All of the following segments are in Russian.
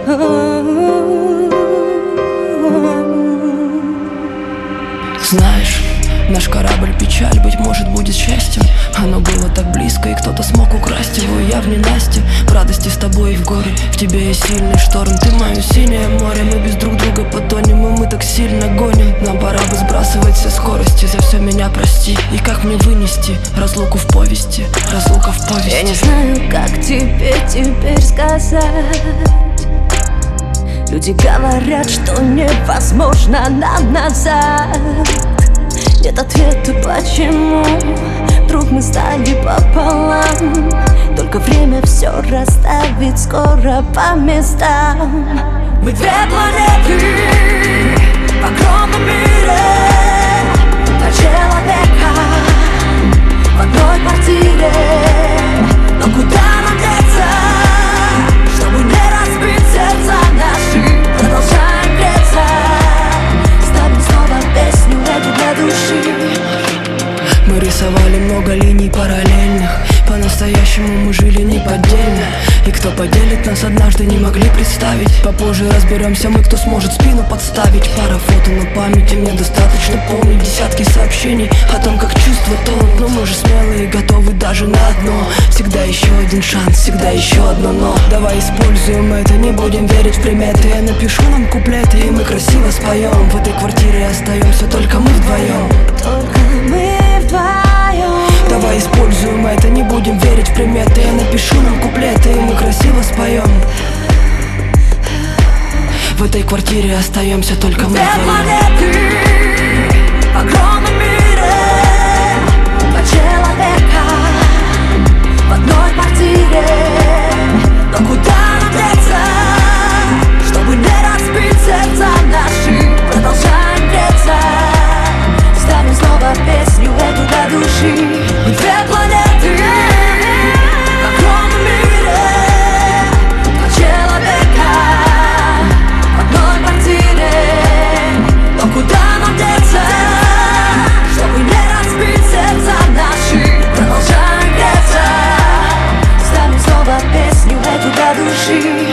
Знаешь, наш корабль печаль, быть может, будет счастьем. Оно было так близко, и кто-то смог украсть его. Я в ненастье, в радости с тобой и в горе. В тебе есть сильный шторм, ты мое синее море. Мы без друг друга потонем, и мы так сильно гоним. Нам пора бы сбрасывать все скорости. За все меня прости, и как мне вынести разлуку в повести, разлука в повести. Я не знаю, как тебе теперь сказать. Люди говорят, что невозможно нам назад. Нет ответа, почему вдруг мы стали пополам. Только время все расставит скоро по местам. Мы две планеты в огромном мире, два человека в одной квартире. Но куда нам деться, чтобы не разбить сердца наши? Продолжаем греться, ставим снова песню эту для души. Мы рисовали много линий параллельных. По-настоящему мы жили неподдельно. И кто поделит нас однажды, не могли представить. Попозже разберемся мы, кто сможет спину подставить. Пара фото на памяти, мне достаточно помнить десятки сообщений о том, как чувства тонут. Но мы же смелые, готовы даже на одно. Всегда еще один шанс, всегда еще одно но. Давай используем это, не будем верить в приметы. Я напишу нам куплеты, и мы красиво споем. В этой квартире остаемся только мы вдвоем. Только мы вдвоем. Давай используем это, не будем верить в приметы. Я напишу нам куплеты, и мы красиво споем. В этой квартире остаемся только мы вдвоем. Планеты в огромном мире, два человека в одной квартире. Но куда нам деться, чтобы не разбить сердца наши? Продолжаем греться, ставим снова песню эту для души. Мы две планеты в огромном мире, два человека в одной квартире. Но куда нам деться, чтобы не разбить сердца наши? Продолжаем греться, ставим снова песню эту для души.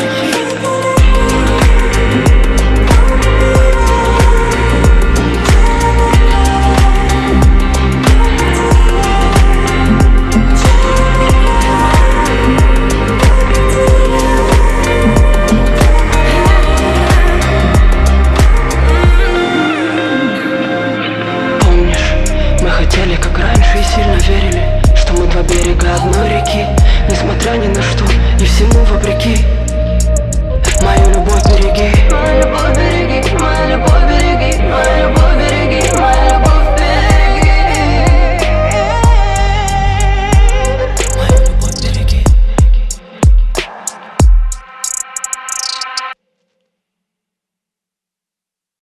Как раньше и сильно верили, что мы два берега одной реки. Несмотря ни на что и всему вопреки.